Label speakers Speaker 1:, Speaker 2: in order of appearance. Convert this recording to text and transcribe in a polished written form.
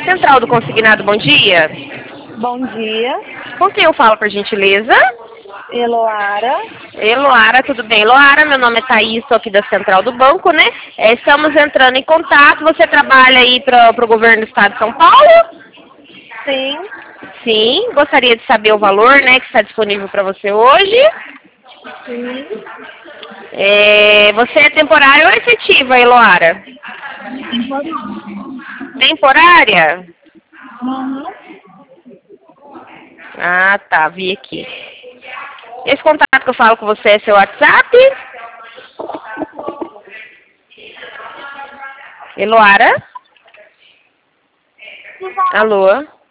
Speaker 1: Central do Consignado, bom dia.
Speaker 2: Bom dia,
Speaker 1: Com quem eu falo, por gentileza?
Speaker 2: Eloara.
Speaker 1: Eloara, tudo bem? Eloara, meu nome é Thaís, sou aqui da Central do Banco, né? Estamos entrando em contato. Você trabalha aí para o governo do estado de São Paulo?
Speaker 2: Sim,
Speaker 1: Sim, gostaria de saber o valor, né, que está disponível para você hoje.
Speaker 2: sim.
Speaker 1: Você é temporária ou efetiva, Eloara?
Speaker 2: Temporário.
Speaker 1: Temporária?
Speaker 2: Uhum.
Speaker 1: Ah, tá, vi aqui. Esse contato que eu falo com você é seu WhatsApp? Eloara? Alô?